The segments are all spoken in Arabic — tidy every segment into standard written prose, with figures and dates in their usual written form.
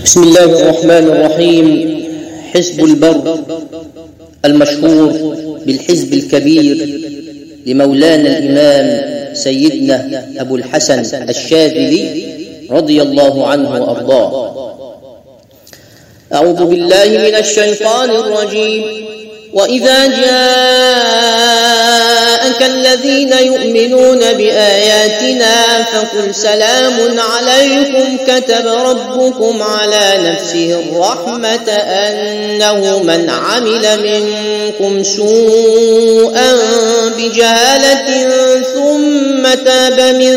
بسم الله الرحمن الرحيم. حزب البر المشهور بالحزب الكبير لمولانا الإمام سيدنا أبو الحسن الشاذلي رضي الله عنه وأرضاه. أعوذ بالله من الشيطان الرجيم. وإذا جاءك الذين يؤمنون بآياتنا فقل سلام عليكم كتب ربكم على نفسه الرحمة أنه من عمل منكم سوءا بجهالة ثم تاب من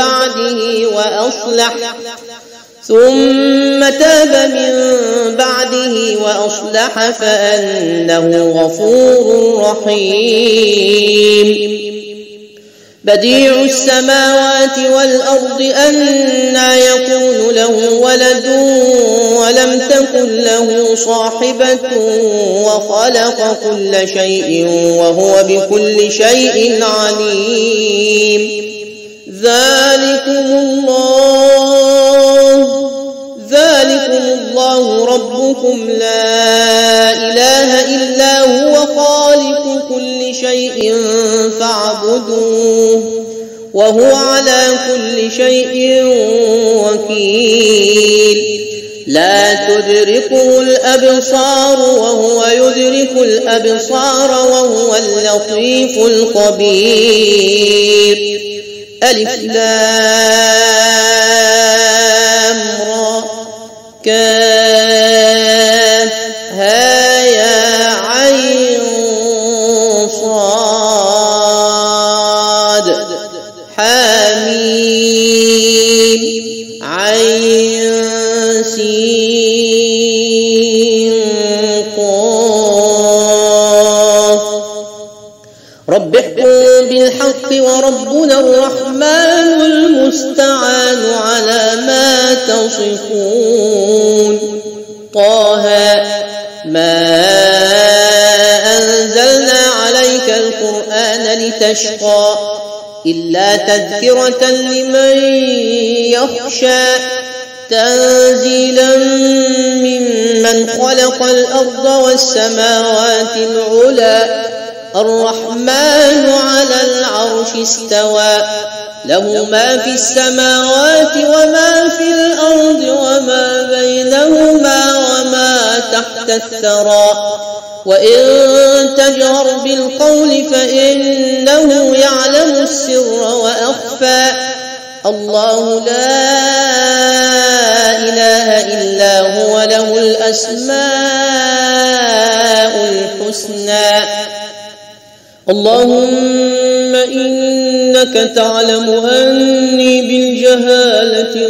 بعده وأصلح فأنه غفور رحيم. بديع السماوات والأرض أنى يكون له ولد ولم تكن له صاحبة وخلق كل شيء وهو بكل شيء عليم. ذلكم الله ربكم لا إله إلا هو خالق كل شيء فاعبدوه وهو على كل شيء وكيل. لا تدركه الأبصار وهو يدرك الأبصار وهو اللطيف الخبير. ألف لام را كاف ها يا عين صاد حميم عين سين قاف. رب احكم بالحق وربنا الرحمن المستعان على ما تصفون. طه ما أنزلنا عليك القرآن لتشقى إلا تذكرة لمن يخشى تنزيلا ممن خلق الأرض والسماوات العلى الرحمن على العرش استوى له ما في السماوات وما في الأرض وما بينهما وما تحت الثرى وإن تجهر بالقول فإنه يعلم السر وأخفى. الله لا إله إلا هو له الأسماء الحسنى. اللهم إنك تعلم أني بالجهالة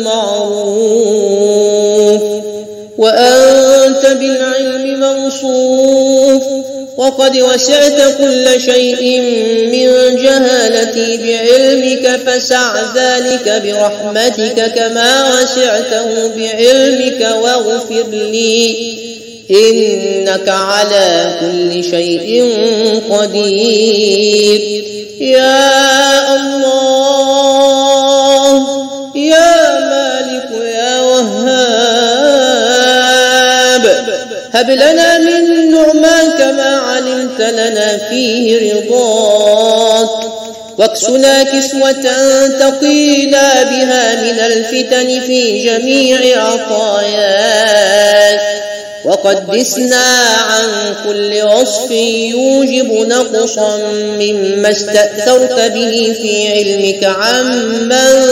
معروف وأنت بالعلم موصوف وقد وسعت كل شيء من جهالتي بعلمك فسع ذلك برحمتك كما وسعته بعلمك واغفر لي إنك على كل شيء قدير. يا الله يا مالك يا وهاب هب لنا من نعماك ما علمت لنا فيه رضاك واكسنا كسوة تقينا بها من الفتن في جميع عطاياك وقدسنا عن كل وصف يوجب نقصا مما استأثرت به في علمك عمن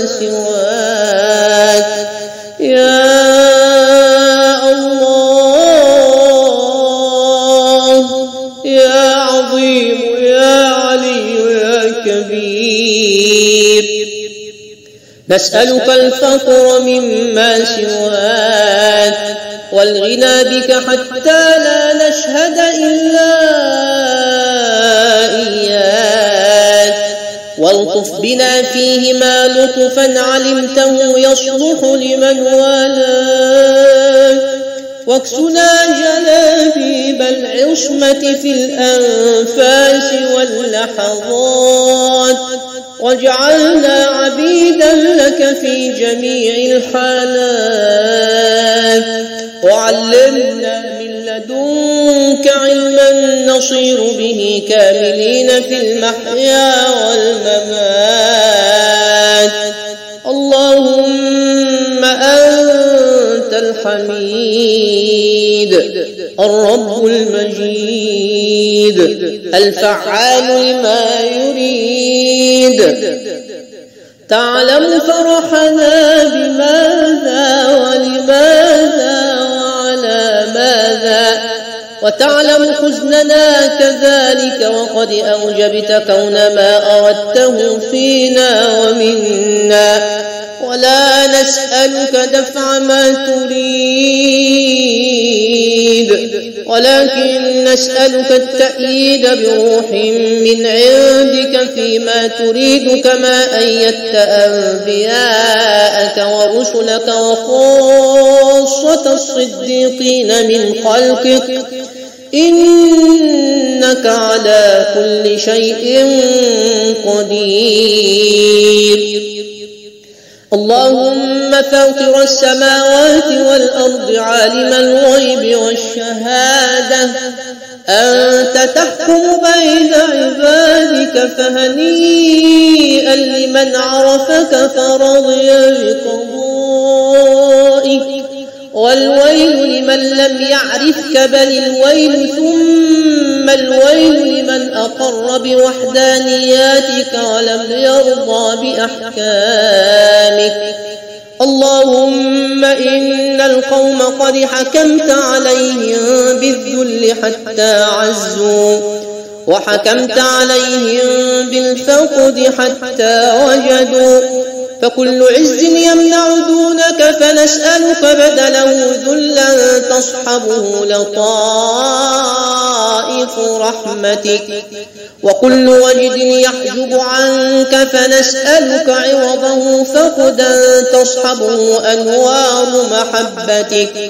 سواك. يا الله يا عظيم يا علي يا كبير نسألك الفقر مما سواك والغنى بك حتى لا نشهد إلا إياك والطف بنا فيهما لطفا علمته يصلح لمن والاك واكسنا جلابيب العصمة في الأنفاس واللحظات واجعلنا عبيدا لك في جميع الحالات وعلمنا من لدنك علما نصير به كاملين في المحيا والممات. اللهم أنت الحميد الرب المجيد الفعال لما يريد. تعلم فرحنا بماذا ولماذا وعلى ماذا، وتعلم حزننا كذلك، وقد أوجبت كون ما أردته فينا ومنا، ولا نسألك دفع ما تريد، ولكن نسألك التأييد بروح من عندك فيما تريد، كما أيدت أنبياءك ورسلك وخاصة الصديقين من خلقك، إنك على كل شيء قدير. اللهم فاطر السماوات والأرض عالم الغيب والشهادة، أنت تحكم بين عبادك، فهنيئا لمن عرفك فرضي بقضائك، والويل لمن لم يعرفك، بل الويل ثم الويل لمن أقر بوحدانياتك ولم يرضى بأحكامك. اللهم إن القوم قد حكمت عليهم بالذل حتى عزوا، وحكمت عليهم بالفقد حتى وجدوا، فكل عز يمنع دونك، فنسألك بدله ذلا تصحبه لطائف رحمتك، وكل وجد يحجب عنك، فنسألك عوضه فقدا تصحبه أنوار محبتك،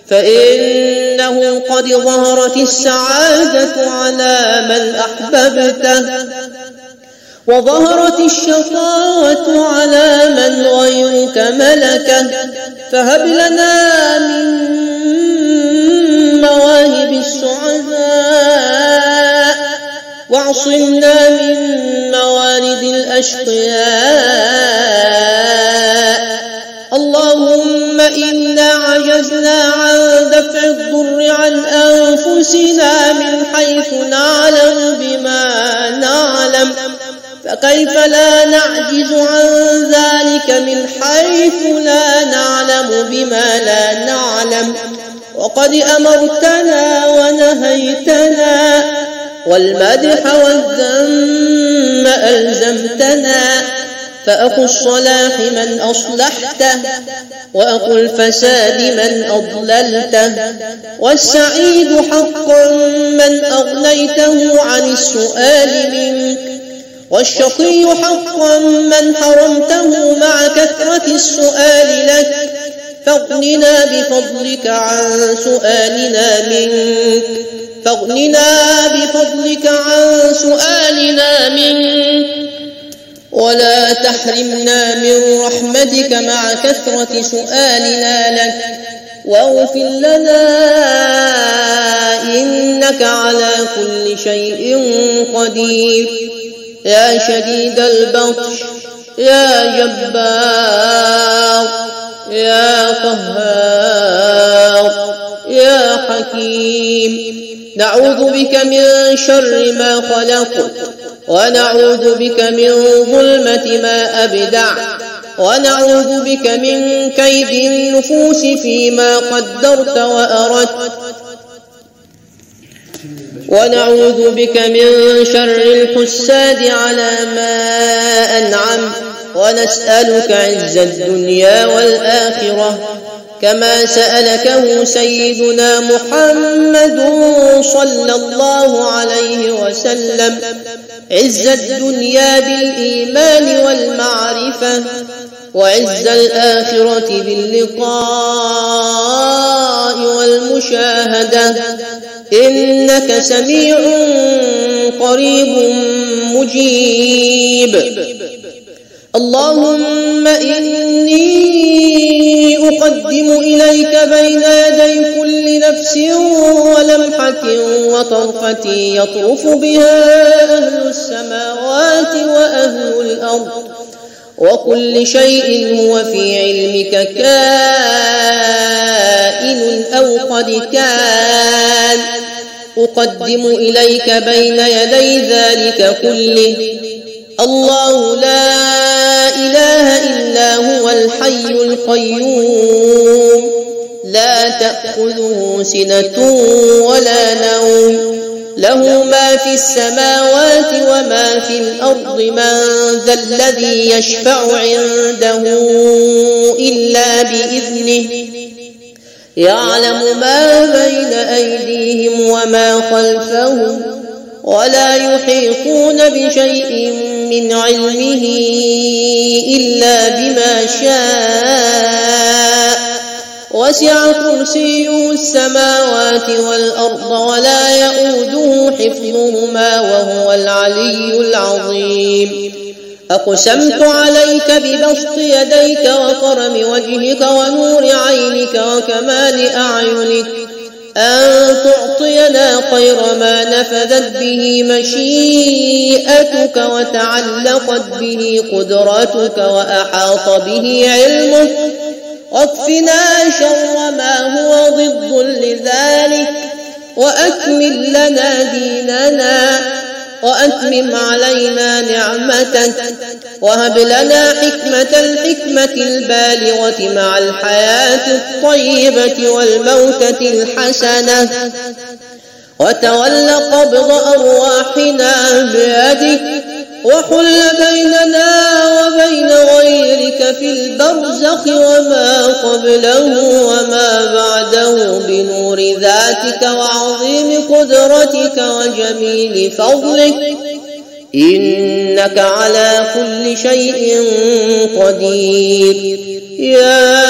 فإنه قد ظهرت السعادة على من أحببته، وظهرت الشقاوة على من غيرك ملكه، فهب لنا من مواهب السعداء، واعصمنا من موارد الأشقياء. اللهم إنا عجزنا عن دفع الضر عن أنفسنا من حيث نعلم بما نعلم، فكيف لا نعجز عن ذلك من حيث لا نعلم بما لا نعلم، وقد أمرتنا ونهيتنا، والمدح والذم ألزمتنا، فأخو الصلاح من أصلحته، وأخو الفساد من أضللته، والسعيد حقا من أغنيته عن السؤال منك، والشقي حقا من حرمته مع كثرة السؤال لك، فاغننا بفضلك عن سؤالنا منك، فاغننا بفضلك عن سؤالنا منك، ولا تحرمنا من رحمتك مع كثرة سؤالنا لك، واغفر لنا إنك على كل شيء قدير. يا شديد البطش، يا جبار، يا قهار، يا حكيم، نعوذ بك من شر ما خلقت، ونعوذ بك من ظلمة ما أبدع، ونعوذ بك من كيد النفوس فيما قدرت وأردت، ونعوذ بك من شر الحساد على ما أنعم، ونسألك عز الدنيا والآخرة كما سألكه سيدنا محمد صلى الله عليه وسلم، عز الدنيا بالإيمان والمعرفة، وعز الآخرة باللقاء والمشاهدة، إنك سميع قريب مجيب. اللهم إني أقدم إليك بين يدي نفس ولمحة وطرفة يطرف بها أهل السماوات وأهل الأرض، وكل شيء هو في علمك كائن أو قد كان. أقدم إليك بين يدي ذلك كله الله لا إله إلا هو الحي القيوم، لا تأخذه سنة ولا نوم، له ما في السماوات وما في الأرض، من ذا الذي يشفع عنده إلا بإذنه، يعلم ما بين أيديهم وما خلفهم، ولا يحيطون بشيء من علمه إلا بما شاء، وسع كرسيه السماوات والأرض ولا يؤوده حفظهما وهو العلي العظيم. أقسمت عليك ببسط يديك وكرم وجهك ونور عينك وكمال أعينك أن تعطينا خير ما نفذت به مشيئتك وتعلقت به قدرتك وأحاط به علمك، واكفنا شر ما هو ضد لذلك، وأكمل لنا ديننا، وأتمم علينا نعمتك، وهب لنا الحكمة البالغة مع الحياة الطيبة والموتة الحسنة، وتول قبض أرواحنا بيدك، وحل بيننا وبين غيرك في البرزخ وما قبله وما بعده بنور ذاتك وعظيم قدرتك وجميل فضلك، إنك على كل شيء قدير. يا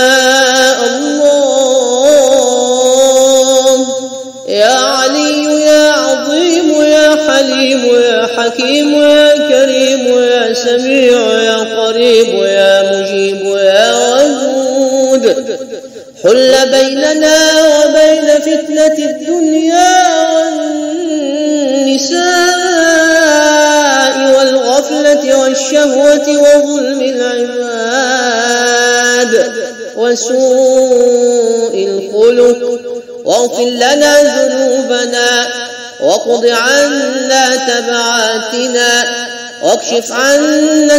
الله يا علي يا عظيم يا حليم يا حكيم يا كريم يا سميع يا قريب يا مجيب يا ودود، حل بيننا وبين فتنة الدنيا والنساء والغفلة والشهوة وظلم العباد وسوء الخلق، واغفر لنا ذنوبنا، واقض عنا تبعاتنا، واكشف عنا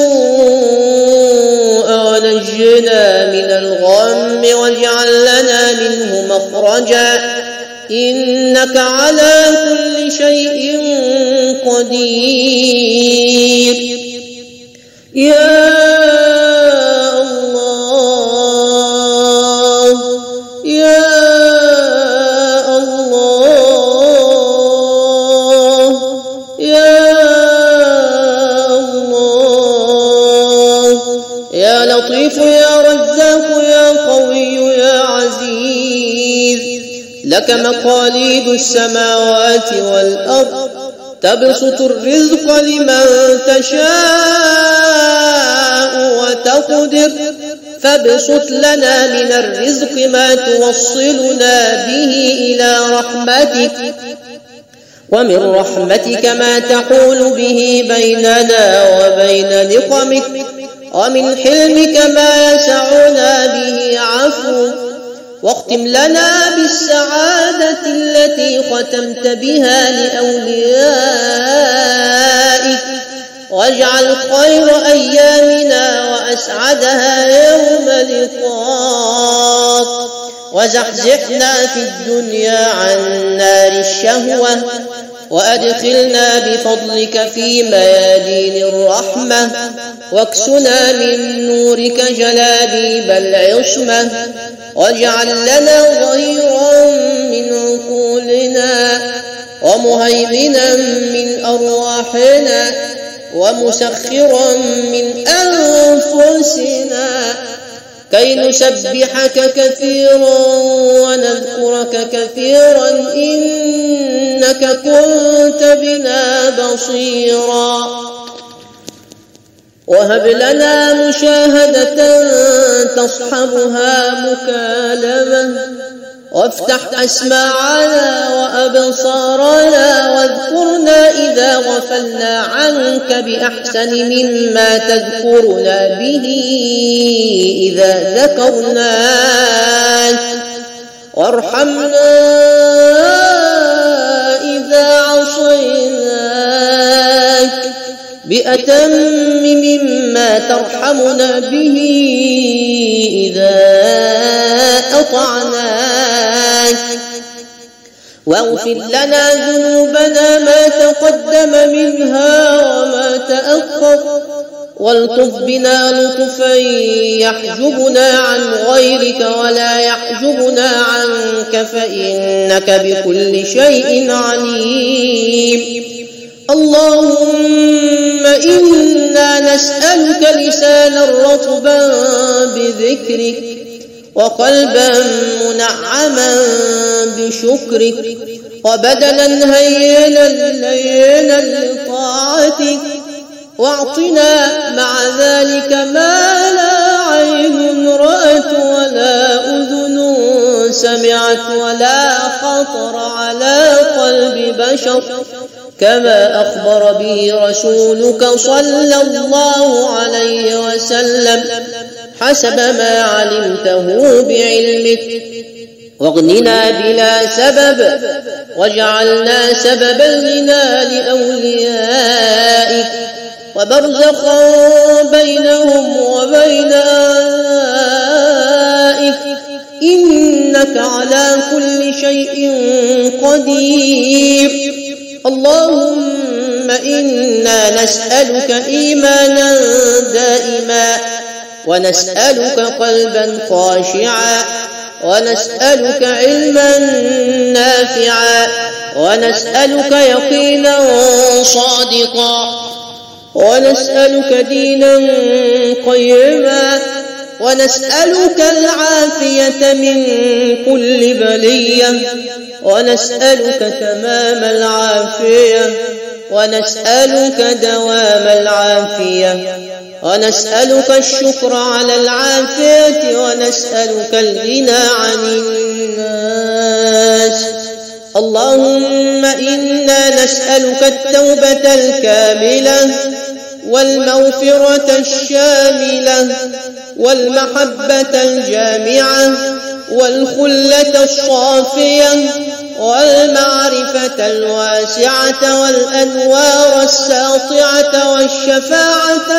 السوء، ونجنا من الغم، واجعل لنا منه مخرجا، إنك على كل شيء قدير. يا الله يا يا لطيف يا رزاق يا قوي يا عزيز، لك مقاليد السماوات والأرض، تبسط الرزق لمن تشاء وتقدر، فابسط لنا من الرزق ما توصلنا به إلى رحمتك، ومن رحمتك ما تحول به بيننا وبين نقمك، ومن حلمك ما يسعنا به عفوك، واختم لنا بالسعادة التي ختمت بها لأوليائك، واجعل خير أيامنا وأسعدها يوم لقاك، وزحزحنا في الدنيا عن نار الشهوة، وأدخلنا بفضلك في ميادين الرحمة، واكسنا من نورك جلابيب العصمة، واجعل لنا ظهيرا من عقولنا، ومهيمنا من أرواحنا، ومسخرا من أنفسنا، كي نسبحك كثيرا ونذكرك كثيرا، إنك كنت بنا بصيرا. وهب لنا مشاهدة تصحبها مكالمة، وافتح أسماعنا وأبصارنا واذكرنا إذا غفلنا عنك بأحسن مما تذكرنا به إذا ذكرناك، وارحمنا إذا عصيناك بأتم مما ترحمنا به إذا أطعناك، واغفر لنا ذنوبنا ما تقدم منها وما تأخر، والطف بنا لطفا يحجبنا عن غيرك ولا يحجبنا عنك فإنك بكل شيء عليم. اللهم إنا نسألك لسانا رطبا بذكرك، وقلبا منعما بشكرك، وبدنا هينا لطاعتك، واعطنا مع ذلك ما لا عين رأت ولا أذن سمعت ولا خطر على قلب بشر، كما أخبر به رسولك صلى الله عليه وسلم حسب ما علمته بعلمك، واغننا بلا سبب، واجعلنا سببا لنال أوليائك، وبرزخا بينهم وبين آبائك، إنك على كل شيء قدير. اللهم إنا نسألك إيمانا دائما، ونسألك قلبا خاشعا، ونسألك علما نافعا، ونسألك يقينا صادقا، ونسألك دينا قيما، ونسألك العافية من كل بلية، ونسألك تمام العافية، ونسألك دوام العافية، ونسألك الشكر على العافية، ونسألك الغنى عن الناس. اللهم إنا نسألك التوبة الكاملة، والمغفرة الشاملة، والمحبة الجامعة، والخلة الصافية، والمعرفة الواسعة، والأنوار الساطعة، والشفاعة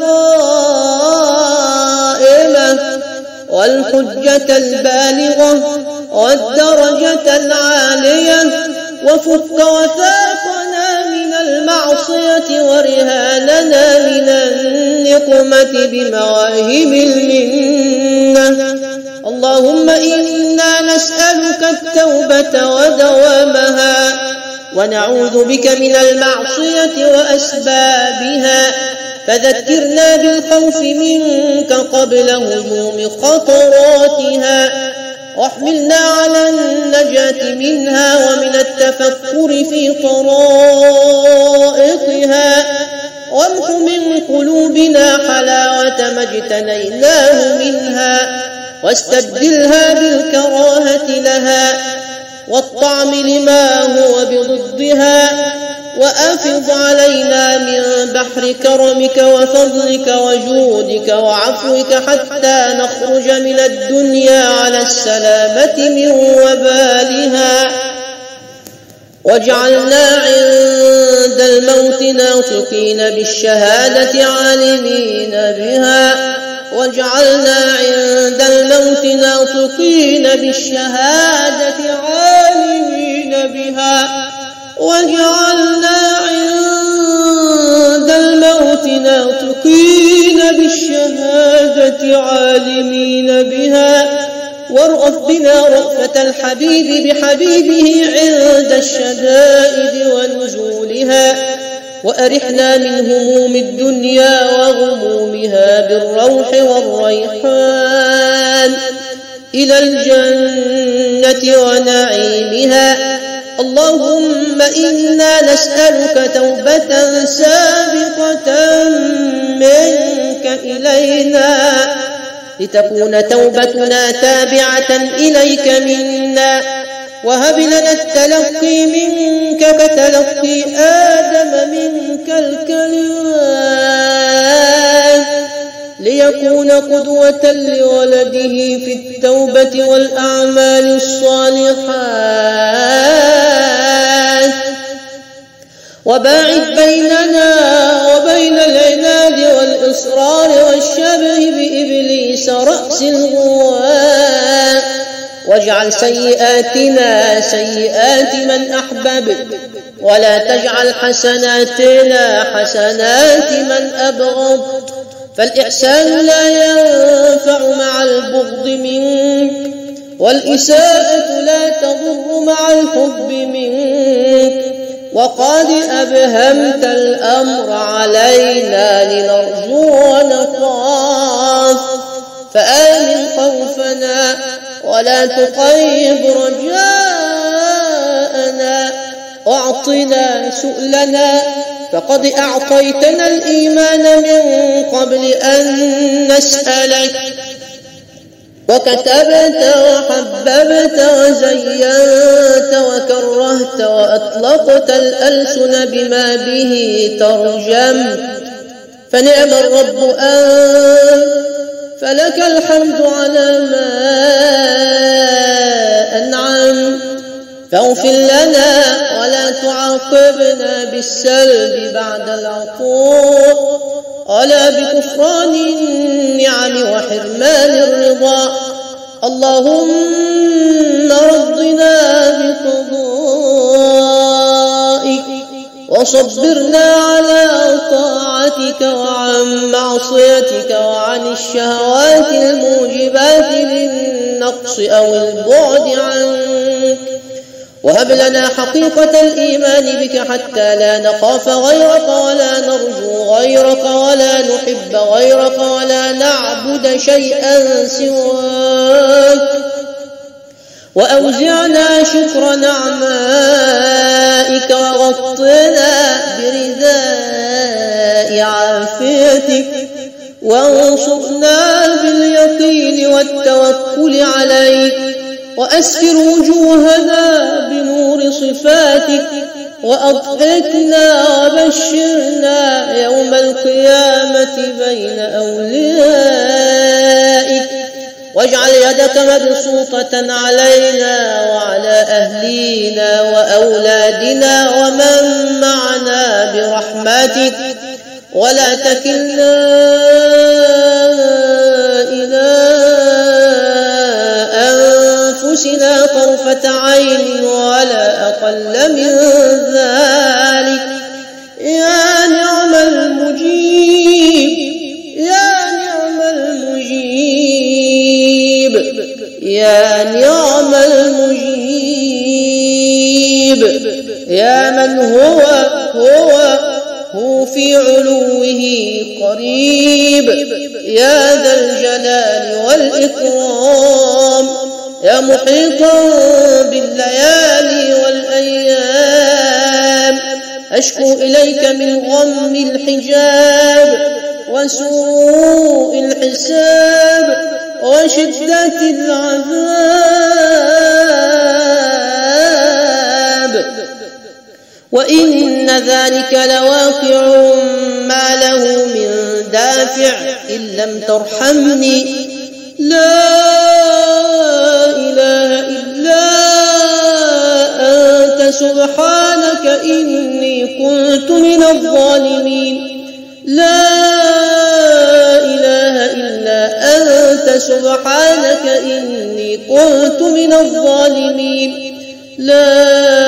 القائمة، والحجة البالغة، والدرجة العالية، وفك وثاقنا من المعصية، ورهاننا من النقمة بمواهب المنة. اللهم إنا نسألك التوبة ودوامها، ونعوذ بك من المعصية وأسبابها، فذكرنا بالخوف منك قبل هجوم خطراتها، واحملنا على النجاة منها ومن التفكر في طرائقها، وامح من قلوبنا حلاوة ما اجتنيناه منها، واستبدلها بالكراهة لها، والطعم لما هو بضدها، وأفض علينا من بحر كرمك وفضلك وجودك وعفوك حتى نخرج من الدنيا على السلامة من وبالها، واجعلنا عند الموت ناطقين بالشهادة عالمين بها، واجعلنا عند الموت ناطقين بالشهادة عالمين بها، واجعلنا عند الموت ناطقين بالشهادة عالمين بها، وارأف بنا رأفة الحبيب بحبيبه عند الشدائد ونزولها، وأرحنا من هموم الدنيا وغمومها بالروح والريحان إلى الجنة ونعيمها. اللهم إنا نسألك توبة سابقة منك إلينا، لتكون توبتنا تابعة إليك منا، وهب لنا التلقي منك كتلقي آدم منك الكلمات، ليكون قدوة لولده في التوبة والأعمال الصالحات. وباعد بيننا وبين العناد والإصرار والشبه بإبليس رأس الغواء، واجعل سيئاتنا سيئات من أحببت، ولا تجعل حسناتنا حسنات من أبغضت، فالإحسان لا ينفع مع البغض منك، والإساءة لا تضر مع الحب منك، وقد أبهمت الأمر علينا لنرجو ونخاف، فآمن خوفنا ولا تقيض رجاءنا، واعطنا سؤلنا، فقد أعطيتنا الإيمان من قبل أن نسألك، وكتبت وحببت وزينت وكرهت وأطلقت الألسن بما به ترجمت، فنعم الرب أنت، فلك الحمد على ما أنعمت، فاغفر لنا ولا تعاقبنا بالسلب بعد العطاء، ولا بكفران النعم وحرمان الرضا. اللهم رضنا بقضائك، وصبرنا على طاعتك وعن معصيتك وعن الشهوات الموجبات للنقص أو البعد عنك، وهب لنا حقيقة الإيمان بك حتى لا نخاف غيرك ولا نرجو غيرك ولا نحب غيرك ولا نعبد شيئا سواك، وأوزعنا شكر نعمائك، وغطنا برداء عافيتك، وانصرنا باليقين والتوكل عليك، وأسفر وجوهنا بنور صفاتك، وأضحكنا وبشرنا يوم القيامة بين أوليائك، واجعل يدك مبسوطة علينا وعلى أهلينا وأولادنا ومن معنا برحمتك، ولا تكلنا إلى أنفسنا طرفة عين ولا أقل من ذلك. يا نعم المجيب، يا نعم المجيب، يا نعم المجيب، يا من هو في علوه قريب، يا ذا الجلال والإكرام، يا محيطا بالليالي والأيام، أشكو إليك من غم الحجاب وسوء الحساب وشدة العذاب، وإن ذلك لواقع ما له من دافع إن لم ترحمني. لا إله إلا أنت سبحانك إني كنت من الظالمين. لا إله إلا أنت سبحانك إني كنت من الظالمين. لا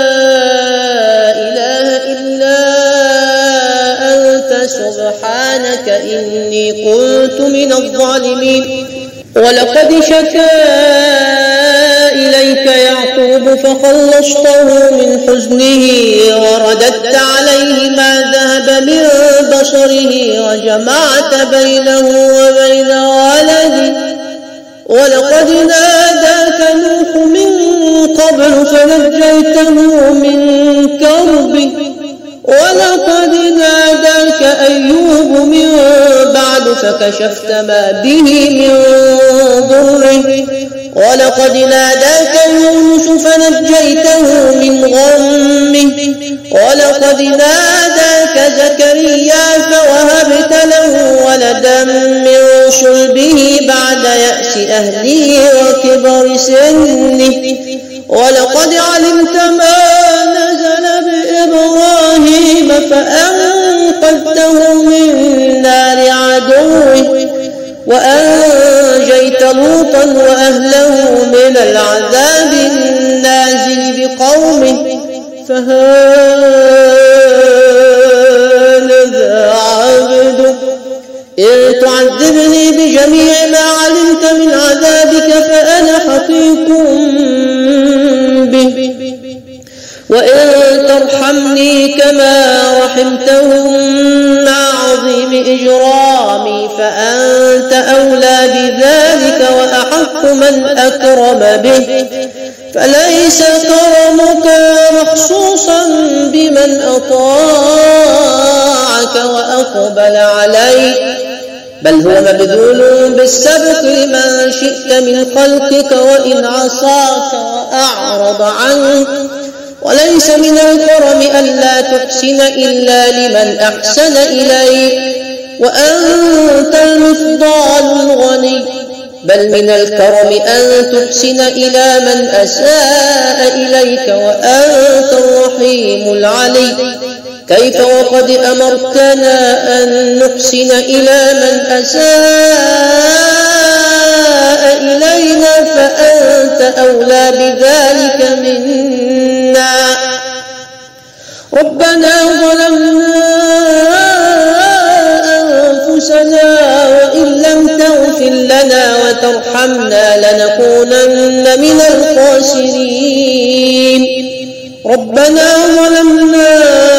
إله إلا أنت سبحانك إني كنت من الظالمين. ولقد شكا إليك يعقوب فخلصته من حزنه، ورددت عليه ما ذهب من بصره، وجمعت بينه وبين ولده. ولقد ناداك نوح من قبل فنجيته من كربه، ولقد ناداك أيوب من بعد فكشفت ما به من ضره ولقد ناداك يونس فنجيته من غمه ولقد ناداك زكريا فوهبت له ولدا من صلبه بعد يأس أهله وكبر سنه ولقد علمت ما نزل بإبراهيم فأنقذته من نار عدوه وأنجيت لوطا وأهله من العذاب النازل بقومه فهذا عبدك إن تعذبني بجميع ما علمت من عذابك فأنا حقيق به وإن ترحمني كما رحمتهم مع عظيم إجرامي فأنت أولى بذلك وأحق من أكرم به فليس كرمك مخصوصا بمن أطاعك وأقبل عليك بل هو مبذول بالسبق لمن شئت من خلقك وإن عصاك وأعرض عنك وليس من الكرم ألا تحسن إلا لمن أحسن إليك وأنت المفضال الغني بل من الكرم أن تحسن إلى من أساء إليك وأنت الرحيم العلي كيف وقد أمرتنا أن نحسن إلى من أساء إلينا فأنت أولى بذلك منا ربنا ظلمنا أنفسنا وإن لم تغفر لنا وترحمنا لنكونن من الخاسرين ربنا ظلمنا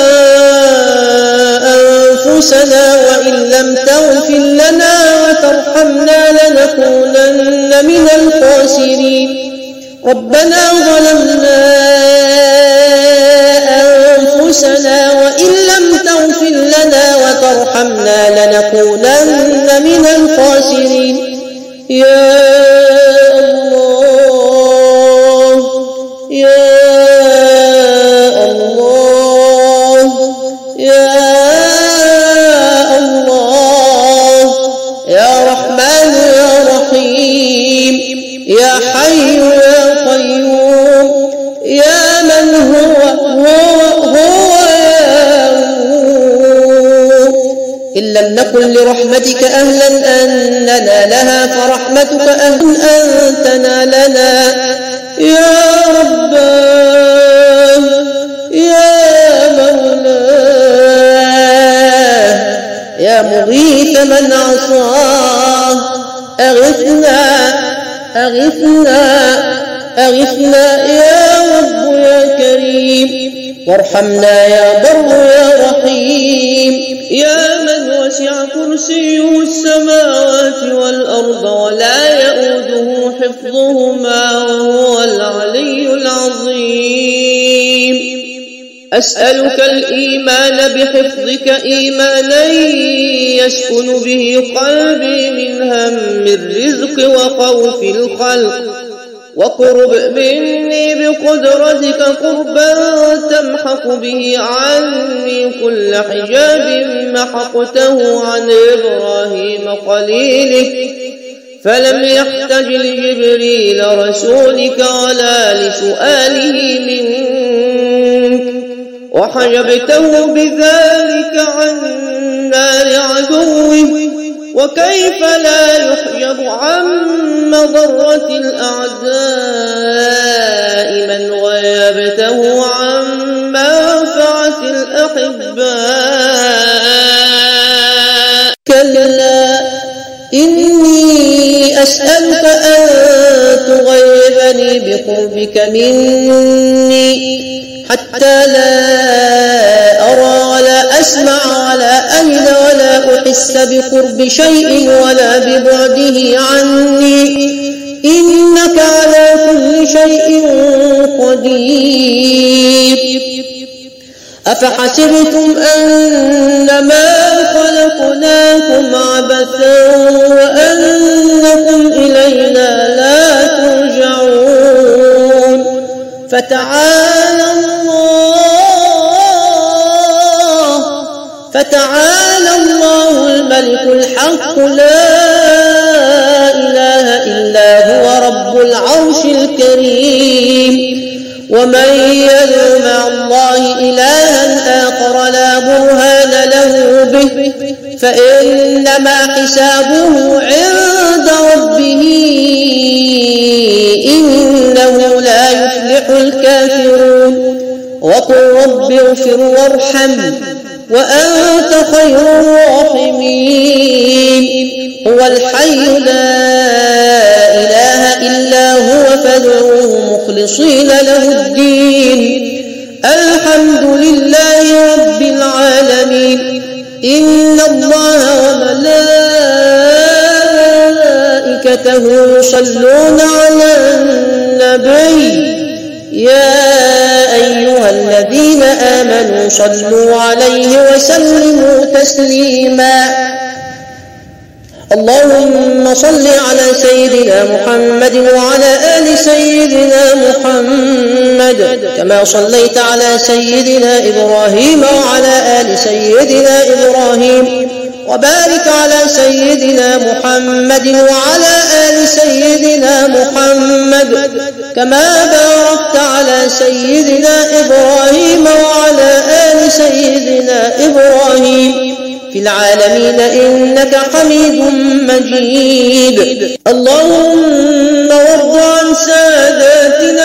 أنفسنا وإن لم تغفر لنا وترحمنا لنكونن من الخاسرين ربنا ظلمنا أنفسنا وإن لم تغفر لنا وترحمنا لنكونن من الخاسرين يا الله يا الله يا الله يا رحمن يا رحيم يا حي يا قيوم يا من هو إن لم نكن لرحمتك أهلا أن ننالها فرحمتك أهل أن تنالنا يا رباه يا مولاه يا مغيث من عصاه أغثنا أغثنا أغثنا يا رب يا كريم وارحمنا يا بر يا رحيم يا من وسع كرسيه السماوات والأرض ولا يؤوده حفظهما وهو العلي العظيم أسألك الإيمان بحفظك إيمانا يسكن به قلبي من هم الرزق وخوف الخلق وقرب مني بقدرتك قربا تمحق به عني كل حجاب محقته عن إبراهيم خليلك فلم يحتج لجبريل رسولك ولا لسؤاله منك وحجبته بذلك عن نار عدوه وكيف لا يحجب عن مضرة الأعداء من غيبته عن منفعة الأحباء كلا إني أسألك أن تغيبني بقربك مني حتى لا أرى ولا أسمع ولا أجد ولا أحس بقرب شيء ولا ببعده عني إنك على كل شيء قدير أفحسبتم أنما خلقناكم عليكم عبثا وأنكم إلينا لا ترجعون فتعالى الله الملك الحق لا إله إلا هو رب العرش الكريم ومن يدع مع الله إلها آخر لا برهان له به فإنما حسابه عند ربه إنه لا يفلح الكافرون وقل رب اغفر وارحم وأنت خير الراحمين هو الحي لا إله إلا هو فادعوه مخلصين له الدين الحمد لله رب العالمين إن الله وملائكته يصلون على النبي يا أيها الذين آمنوا صلوا عليه وسلموا تسليما اللهم صل على سيدنا محمد وعلى آل سيدنا محمد كما صليت على سيدنا إبراهيم وعلى آل سيدنا إبراهيم وبارك على سيدنا محمد وعلى آل سيدنا محمد كما باركت على سيدنا إبراهيم وعلى آل سيدنا إبراهيم في العالمين إنك حميد مجيد اللهم وارض عن ساداتنا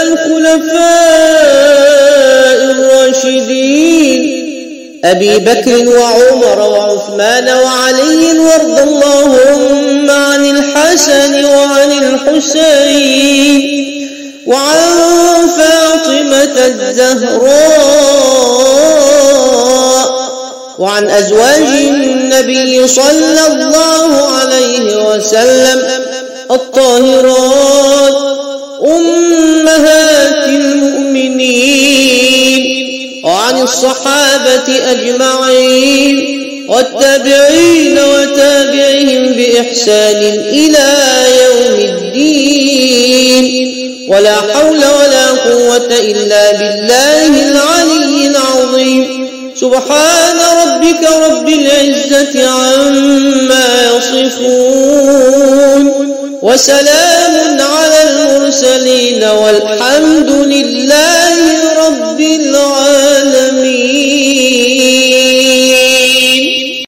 الخلفاء الراشدين أبي بكر وعمر وعثمان وعلي وارض اللهم عن الحسن وعن الحسين وعن فاطمة الزهراء وعن أزواج النبي صلى الله عليه وسلم الطاهرات أمهات المؤمنين وعن الصحابة أجمعين والتابعين وتابعهم بإحسان إلى يوم الدين ولا حول ولا قوة إلا بالله العلي العظيم سبحان ربك رب العزة عما يصفون وسلام على المرسلين والحمد لله